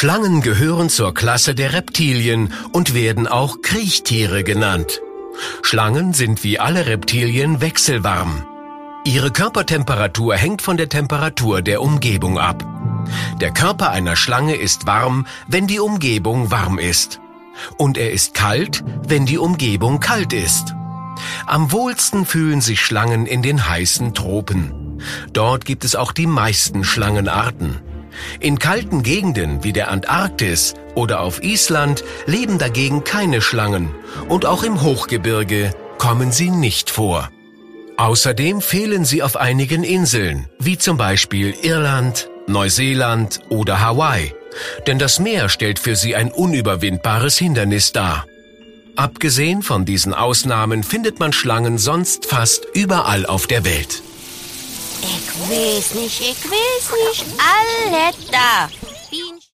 Schlangen gehören zur Klasse der Reptilien und werden auch Kriechtiere genannt. Schlangen sind wie alle Reptilien wechselwarm. Ihre Körpertemperatur hängt von der Temperatur der Umgebung ab. Der Körper einer Schlange ist warm, wenn die Umgebung warm ist. Und er ist kalt, wenn die Umgebung kalt ist. Am wohlsten fühlen sich Schlangen in den heißen Tropen. Dort gibt es auch die meisten Schlangenarten. In kalten Gegenden wie der Antarktis oder auf Island leben dagegen keine Schlangen und auch im Hochgebirge kommen sie nicht vor. Außerdem fehlen sie auf einigen Inseln, wie zum Beispiel Irland, Neuseeland oder Hawaii, denn das Meer stellt für sie ein unüberwindbares Hindernis dar. Abgesehen von diesen Ausnahmen findet man Schlangen sonst fast überall auf der Welt. Ich weiß nicht, alles da.